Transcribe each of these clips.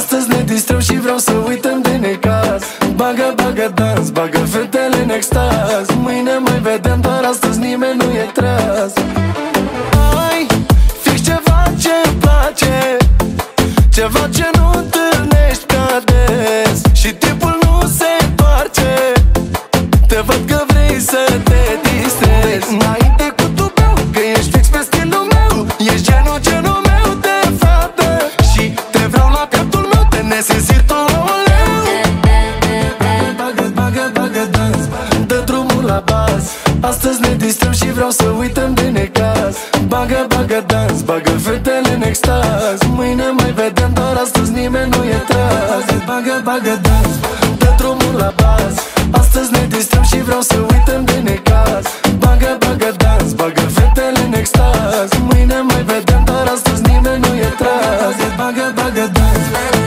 Astăzi ne distrăm și vreau să uităm de necaz. Bagă, bagă dans, bagă fetele în extaz. Mâine mai vedem, dar astăzi nimeni nu e tras. Ai, fix ceva ce-mi place, ceva ce nu întâlnești prea des. Și timpul nu se întoarce, te văd că vrei să te distrezi. Înainte cu tubeu, că ești fix pe stilul meu. Ești genul meu de fată și te vreau la pieptul meu, te nesesito, oleu. Bagă, bagă, bagă dans, dă drumul la bas. Astăzi ne distrăm și vreau să uităm de necaz. Bagă, bagă dans, bagă fetele în extaz. Mâine mai vedem, dar astăzi nimeni nu e tras. Bagă, bagă dans, dă drumul la bas. Astăzi ne distrăm și vreau să uităm de necaz. Bagă, bagă dans, bagă fetele în extaz. Mâine mai vedem, dar astăzi nimeni nu e tras. Bagă, bagă dans,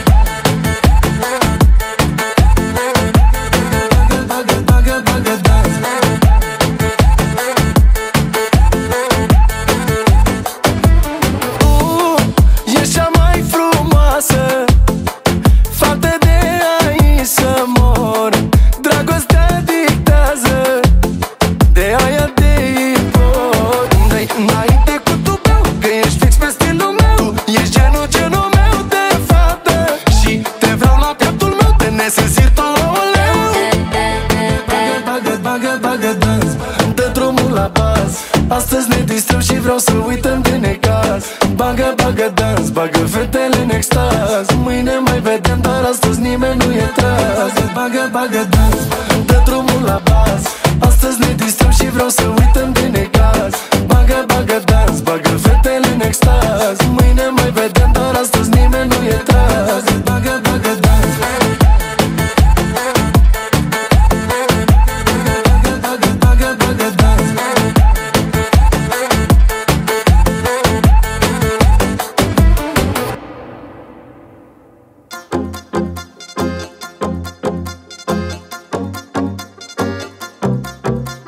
bagă, bagă, bagă dans. Ești cea mai frumoasă fată de aici să mor. Dragostea dictează, de aia te impor. Dă-i înainte cu tubeu, că ești fix pe stilul meu. Ești genul meu de fată și te vreau la pieptul meu, te nesesito, oleu. Bagă, bagă, bagă, bagă dans, dă drumul la bas. Astăzi ne distrăm și vreau să uităm de necaz. Bagă, bagă dans, bagă fetele în extaz. Mâine mai vedem, dar astăzi nimeni nu e tras. Bagă, bagă dans, dă drumul la bas. Astăzi ne distrăm și vreau să uităm de necaz. Bagă, bagă dans, bagă fetele în extaz. Mâine mai vedem, dar astăzi nimeni nu e tras. Bagă, bagă dans, bagă, bagă, bagă dans.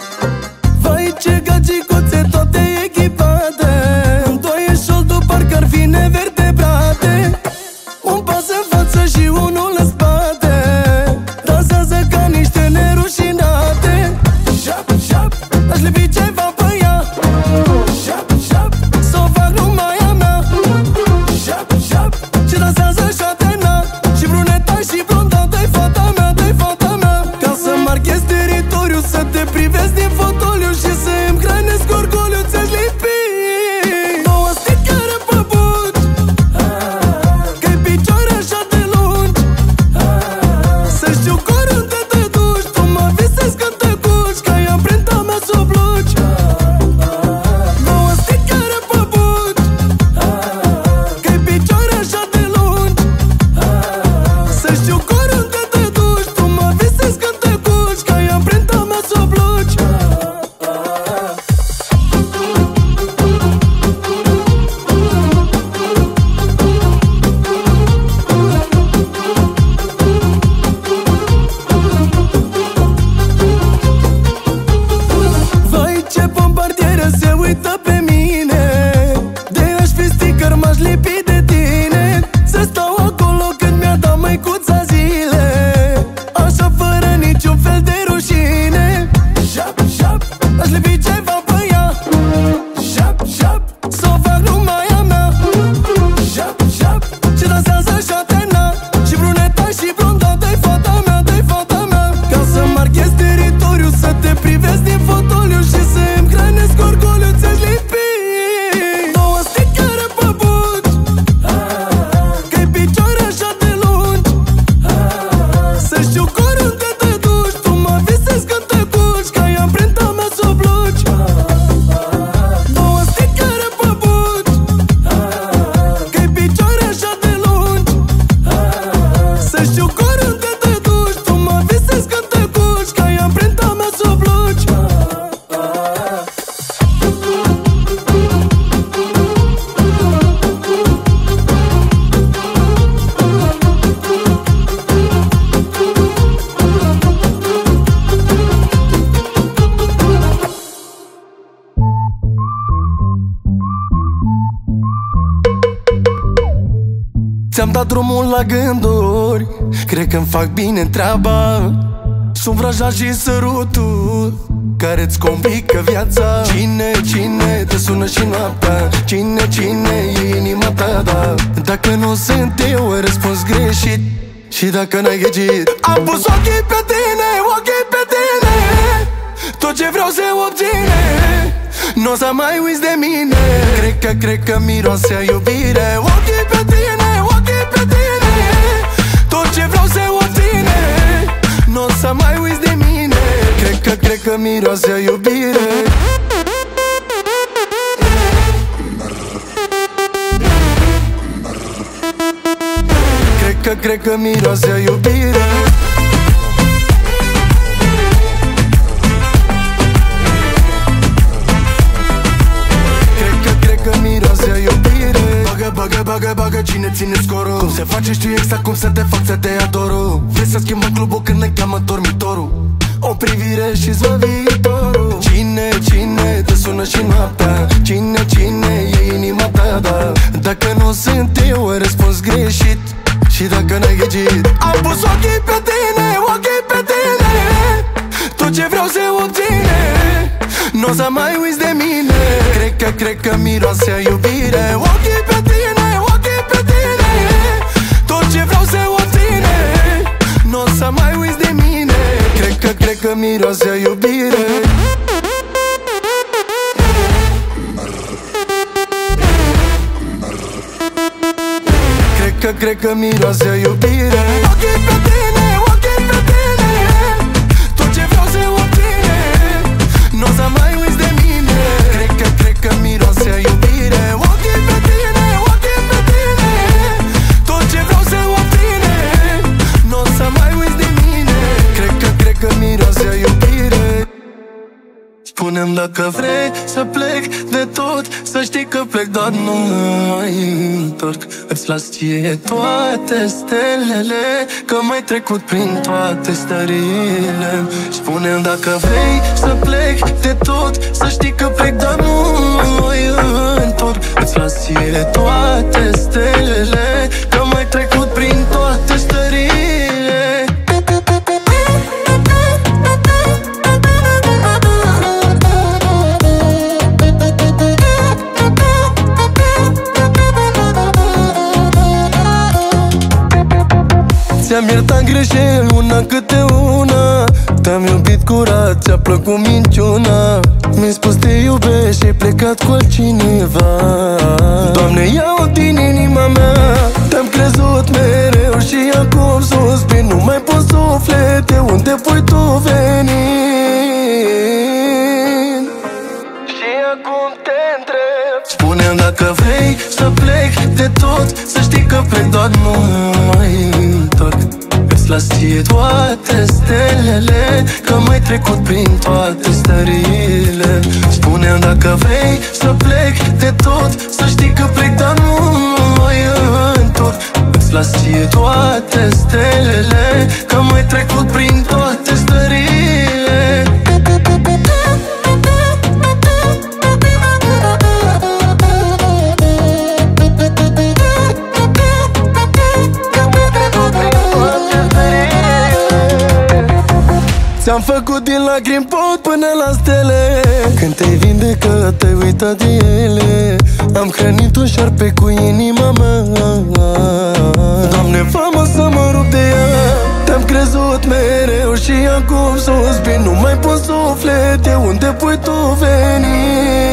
Vai ce gagicuțe toate echipate, doi ești șoldul parcă-ar Ți-am dat drumul la gânduri, cred că-mi fac bine treaba. Sunt vraja și sărutul care-ți complică viața. Cine te sună și noaptea? Cine e inima ta, da? Dacă nu sunt eu, răspuns greșit. Și dacă n-ai ghicit, am pus ochii pe tine, ochii pe tine. Tot ce vreau se obține, n-o să mai uiți de mine. Cred că miroase a iubire. Ochii pe tine, ochii pe tine. Tot ce vreau se obține, n-o să mai uiți de mine. Cred că miroase a iubire. Cred că miroase a iubire. Cred că miroase a iubire. Bagă, cine ține scorul? Cum se face, știu exact cum să te fac să te adorul. Vrei să schimbăm clubul când ne cheamă dormitorul. O privire și-ți vă viitorul. Cine te sună și noaptea? Cine e inima ta, da? Dacă nu sunt eu, răspuns greșit. Și dacă n-ai ghicit, am pus ochii pe tine, ochii pe tine. Tot ce vreau se obține, n-o să mai uiți de mine. Cred că miroase a iubire. Ochii pe tine, ochii pe tine. Tot ce vreau se obține, n-o să mai uiți de mine. Cred că miroase a iubire. Cred că miroase a iubire. Ochii pe tine, ochii pe tine. Tot ce vreau se obține, n-o să mai uiți de mine. Cred că miroase a iubire. Ochii pe tine, ochii pe tine. Tot ce vreau se obține, n-o să mai uiți de mine. Cred că miroase a iubire. Spune-mi dacă vrei să plec de tot, să știi că plec, doar nu mai întorc. Îți las ție toate stelele, că m-ai trecut prin toate stările. Spune-mi dacă vrei să plec de tot, să știi că plec, doar nu mai întorc. Îți las ție toate stelele, că m-ai trecut prin toate stările. Ți-am iertat greșeli una câte una. Te-am iubit curat, ți-a plăcut minciuna. Mi-ai spus te iubești și ai plecat cu altcineva. Doamne, ia-o din inima mea. Te-am crezut mereu și acum suspin. Nu mai pot suflete, unde voi tu veni? Și acum te întreb, spune-mi dacă vrei să plec de tot, să știi că plec, doar nu mai întorc. Îți las ție toate stelele, că m-ai trecut prin toate stările. Spune-mi dacă vrei să plec de tot, să știi că plec, dar nu mai întorc. Îți las ție toate stelele, că m-ai trecut prin toate stările. Ți-am făcut din lacrimi pot până la stele. Când te-ai vindecat, te-ai uitat de ele. Am hrănit un șarpe cu inima mea. Doamne, fă-mă să mă rup de ea. Te-am crezut mereu și acum suspin. Nu mai pot suflete, unde pui tu veni?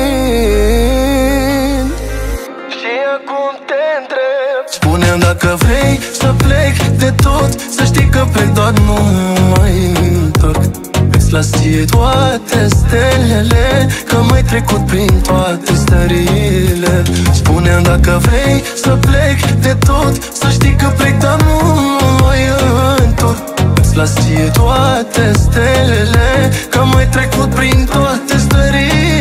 Și acum te întreb, spune-mi dacă vrei să plec de tot, să știi că plec, doar nu mai întorc. Îți las ție toate stelele, că m-ai trecut prin toate stările. Spune-mi dacă vrei să plec de tot, să știi că plec, dar nu mai întorc. Îți las ție toate stelele, că m-ai trecut prin toate stările.